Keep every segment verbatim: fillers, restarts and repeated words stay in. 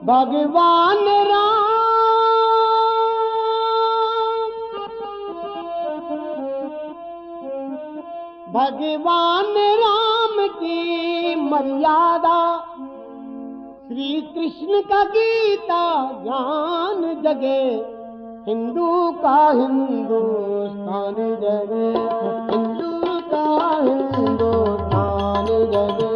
भगवान राम भगवान राम की मर्यादा, श्री कृष्ण का गीता ज्ञान जगे, हिंदू का हिंदुस्तान जगे, हिंदू का हिंदुस्तान जगे।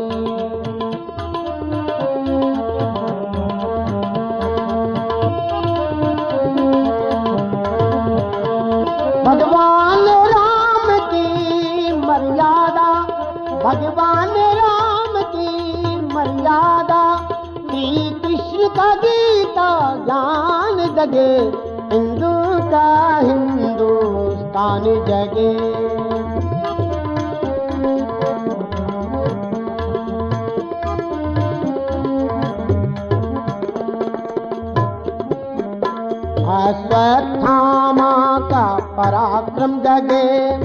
भगवान राम की मर्यादा, भगवान राम की मर्यादा, श्री कृष्ण का गीता ज्ञान जगे, हिंदू का हिंदुस्तान जगे। अश्वत्थामा का पराक्रम जगे,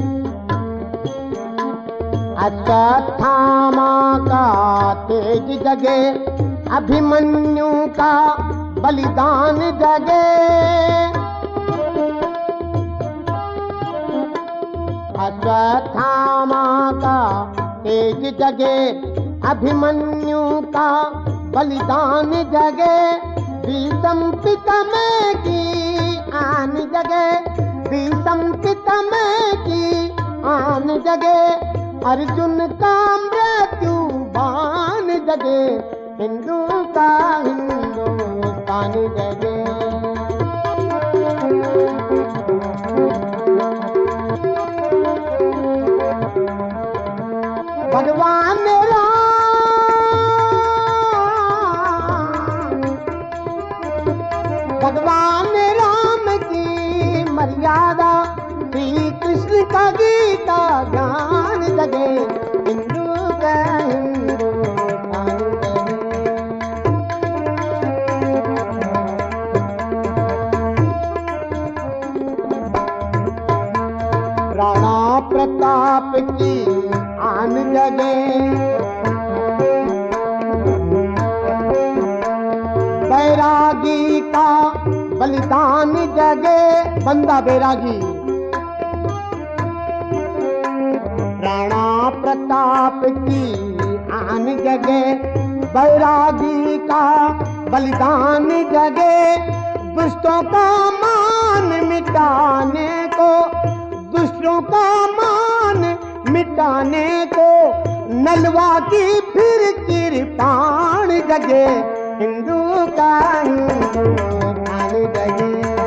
अश्वत्थामा का तेज जगे, अभिमन्यु का बलिदान जगे, अश्वत्थामा का तेज जगे, अभिमन्यु का बलिदान जगे, भीषम पितामह की आन जगे, भीषम पितामह की आन जगे, अर्जुन का मृत्यु बाण जगे, हिंदू का हिंदुस्तान जगे। भगवान राम भगवान राम की मर्यादा, श्री कृष्ण का गीता ज्ञान जगे, हिंदू का हिंदुस्तान जगे। राणा प्रताप की आन जगे, बैरागी का बलिदान जगे, बंदा बैरागी। राणा प्रताप की आन जगे, बैरागी का बलिदान जगे, दुष्टों का मान मिटाने को, दुष्टों का मान मिटाने को, नलवा की फिर किरपाण जगे, हिंदू का हिंदुस्तान जगे।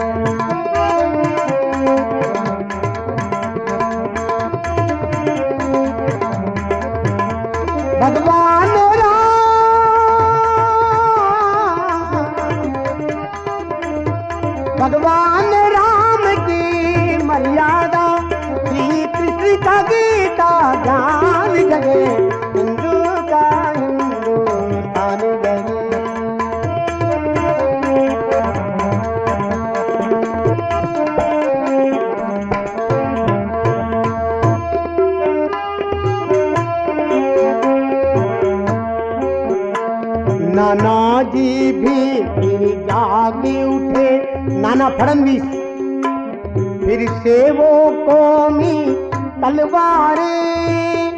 भगवान राम भगवान राम की मर्यादा, श्री कृष्ण का गीता ज्ञान जगे, हिंदू का हिंदुस्तान जगे। नाना जी भी जागे उठे, नाना फडणवीस, फिर से वो कौमी तलवारें,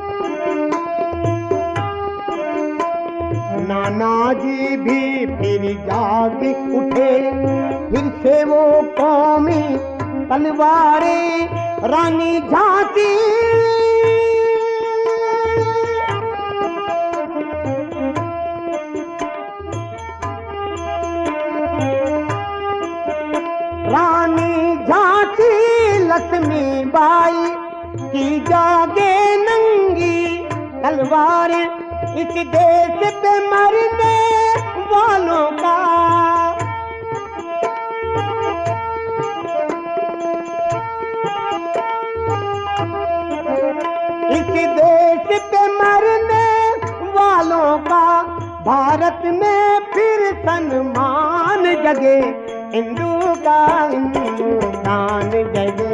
नाना जी भी फिर जागे उठे, फिर से वो कौमी तलवारें, रानी झांसी रानी झांसी लक्ष्मीबाई की जागे नंगी तलवार, इस देश पे मरने वालों का, इस देश पे मरने वालों का, भारत में फिर सम्मान जगे, हिंदू का हिंदुस्तान जगे।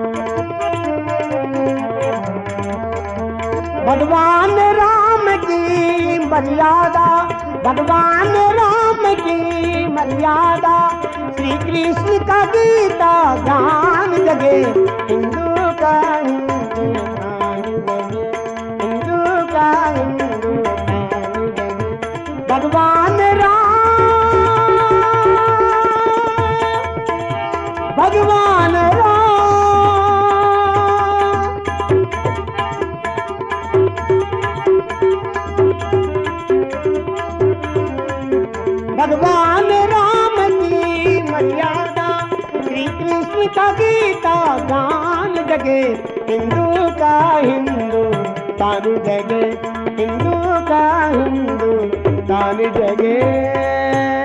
भगवान राम की मर्यादा, भगवान राम की मर्यादा, श्री कृष्ण का गीता ज्ञान जगे, हिंदू का हिंदुस्तान जगे, हिंदू का हिंदुस्तान जगे। भगवान राम, भगवान राम, भगवान राम की मर्यादा, श्री कृष्ण का गीता गान जगे, हिंदू का हिंदुस्तान जगे, हिंदू का हिंदुस्तान जगे।